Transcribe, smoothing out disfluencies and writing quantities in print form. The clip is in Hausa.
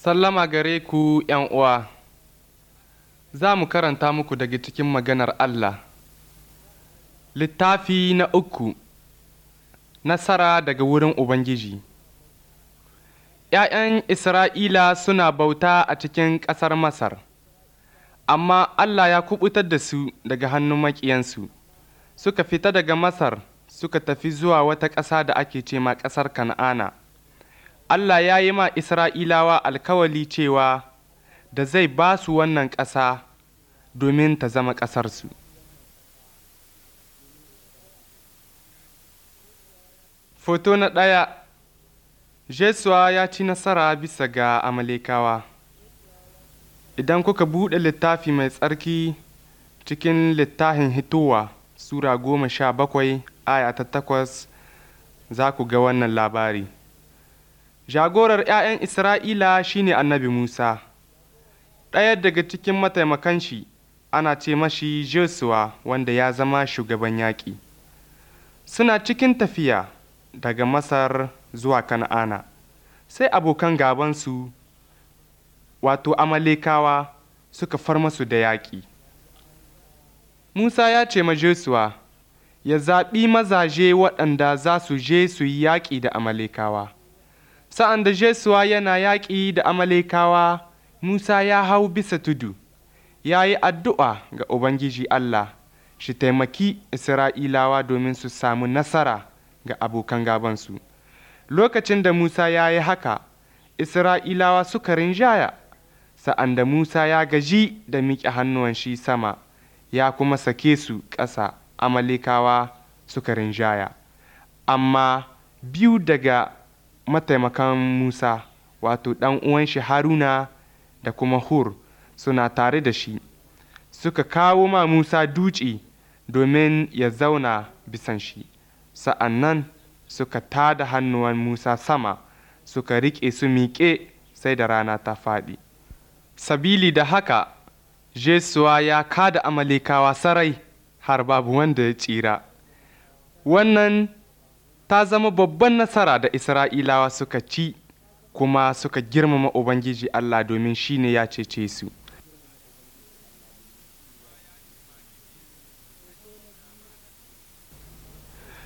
Sallama gare ku uwa, za mu karanta muku daga cikin maganar Allah. Littafi na uku, Nasara daga wurin Ubangiji. ’Ya'yan Isra'ila suna bauta a cikin ƙasar Masar, amma Allah ya kuɓutar da su daga hannun maƙiyansu. Suka fita daga Masar suka tafi zuwa wata ƙasa da ake ce ma ƙasar Kan'ana. Allah ya yi ma Isra'ilawa alkawali cewa da zai ba su wannan ƙasa domin ta zama ƙasarsu. Foto na ɗaya, Jesuwa ya ci nasara bisa ga Amalekawa. Idan kuka buɗe littafi mai tsarki cikin littafin Hitowa, Sura 17, aya ta 8, za ku ga wannan labari. Jagorar ’ya'yan Isra'ila shi ne annabi Musa, ɗaya daga cikin mataimakan shi ana ce mashi Josuwa wanda ya zama shugaban yaƙi. Suna cikin tafiya daga Masar zuwa Kan'ana, sai abokan gabansu, wato Amalekawa, suka far masu da yaƙi. Musa ya ce ma Josuwa ya zaɓi mazaje waɗanda za su je su yi yaƙi da Amalekawa. Sa'an da Jesuwa yana yaƙi da Amalekawa, Musa ya hau bisa tudu, ya yi addu'a ga Ubangiji Allah, shi taimaki Isra'ilawa domin su samu nasara ga abokan gabansu. Lokacin da Musa ya yi haka, Isra'ilawa suka rinjaya, sa'an da Musa ya gaji da miƙe hannuwan shi sama, ya kuma sake su ƙasa, Amalekawa suka rinjaya. Amma biyu daga mataimakan Musa, wato ɗan uwan shi Haruna da kuma Hur, suna tare da shi, suka kawo ma Musa dutse domin ya zauna bisan shi, sa'an nan suka tada hannuwan Musa sama, suka riƙe su miƙe sai da rana ta faɗi. Sabili da haka, Jesuwa ya kada Amalekawa sarai har babu wanda ya tsira. Wannan ta zama babban nasara da Isra'ilawa suka ci, kuma suka girmama Ubangiji Allah domin shi ne ya cece su.